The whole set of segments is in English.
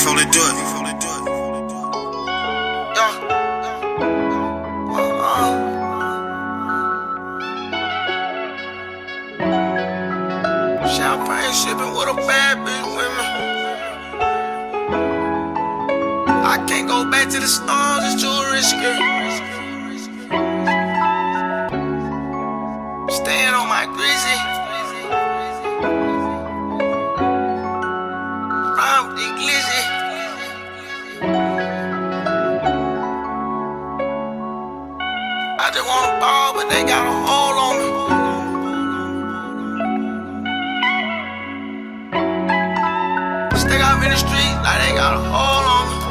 before they do it. Champagne sipping with a bad bitch with me. I can't go back to the stars, it's too risky. Staying on my greasy. I'm the glizzy. I just wanna ball, but they got a hold on me. Stick out in the street like they got a hold on me.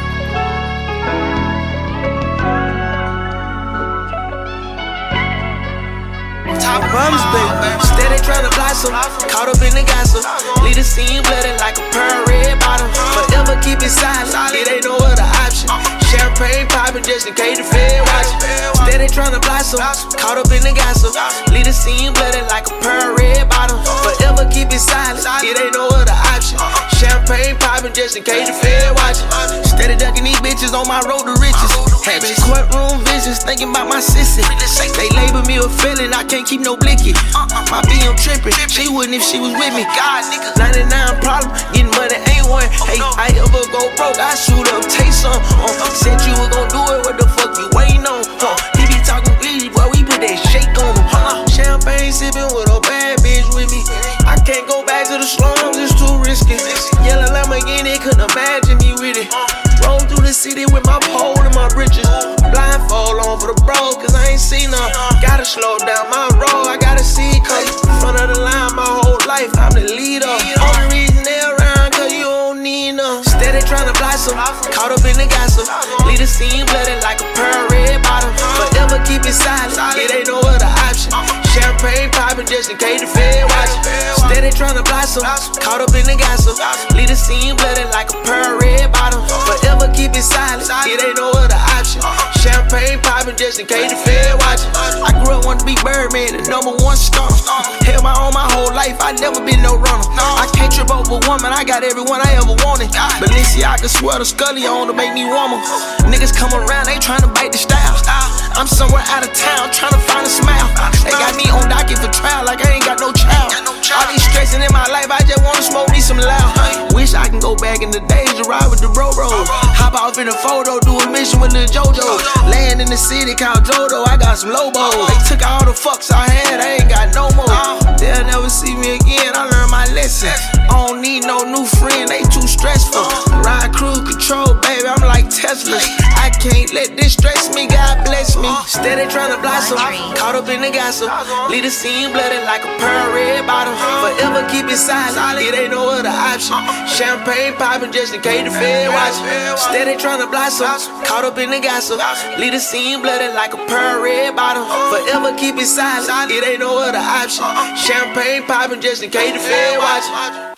Top bums, baby. Steady tryna blossom. Caught up in the gossip. Leave the scene bloody like a pearl red bottom. Forever keep it silent. It ain't no other option. Champagne popping just in case the Fed watching. Steady tryna blossom. Caught up in the gossip. Leave the scene bloody like a pearl red bottom. Forever keep it silent. It ain't no other option. Champagne popping just in case the Fed watching. Steady ducking these bitches on my road to riches. Having courtroom visions, thinking about my sissy. They label me a felon, I can't keep no blicky. My BM tripping, she wouldn't if she was with me. God, nigga, 99 problem, getting money ain't one. Hey, I ever go broke, I shoot up, take some. Said you were gon' do it, what the fuck you waiting on? He be talking easy, boy, we put that shake on him. Champagne sipping with a bad bitch with me. I can't go back to the slums, it's too risky. Yellow Lamborghini, couldn't imagine me with it. Roll through the city with my pole and my britches. Blindfold on for the bros, cause I ain't seen none. Gotta slow down my roll, I gotta see, cause front of the line my whole life, I'm the leader. Only reason they around, cause you don't need none. Steady tryna blossom, caught up in the gossip. Leave the scene bloody like a pearl red bottom. Forever keep it silent, it ain't no other option. Champagne popping just in case the Fed watching. Steady tryna blossom, caught up in the gossip. Leave the scene bloody like a pearl red bottom. Forever keep it silent, it ain't no other option. Champagne popping just in case the Fed watching. I grew up wanting to be Birdman, the #1 star. Held my own my whole life, I never been no runner. I can't trip over woman, I got everyone I ever wanted. Balenciaga sweater, Scully on to make me warmer. Niggas come around, they tryna bite the style. I'm somewhere out of town, tryna find a smile. They got me on docket for trial, like I ain't got no child. All these stressing in my life, I just wanna smoke me some loud. Wish I can go back in the days to ride with the bro. Hop off in a photo, do a mission with Lil JoJo. Land in the city, called Jodo, I got some Lobos. They took all the fucks I had, I ain't got no more. They'll never see me again, I learned my lesson. I don't need no new friend, they too stressful. Ride cruise control, baby, I'm like Tesla. I can't let this stress me, God bless me. Steady tryna blossom, caught up in the gossip. Leave the scene bloody like a pearl red bottom. Forever keep it silent, it ain't no other option. Champagne popping just in case the Fed watching. Steady tryna blossom, caught up in the gossip. Leave the scene bloody like a pearl red bottom. Forever keep it silent, it ain't no other option. Champagne popping just in case the Fed watching.